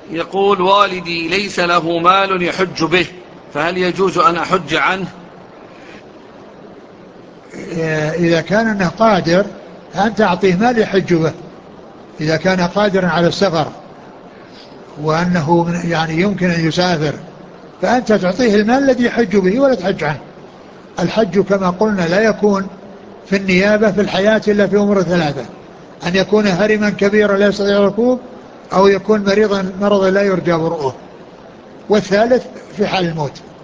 يقول والدي ليس له مال يحج به، فهل يجوز أن أحج عنه؟ إذا كان أنه قادر فأنت أعطيه مال يحج به، إذا كان قادرا على السفر وأنه يعني يمكن أن يسافر فأنت تعطيه المال الذي يحج به ولا تحج عنه. الحج كما قلنا لا يكون في النيابة في الحياة إلا في أمور ثلاثة: أن يكون هرما كبيرا لا يستطيع الركوب، أو يكون مريضا مرضا لا يرجى برؤه، والثالث في حال الموت.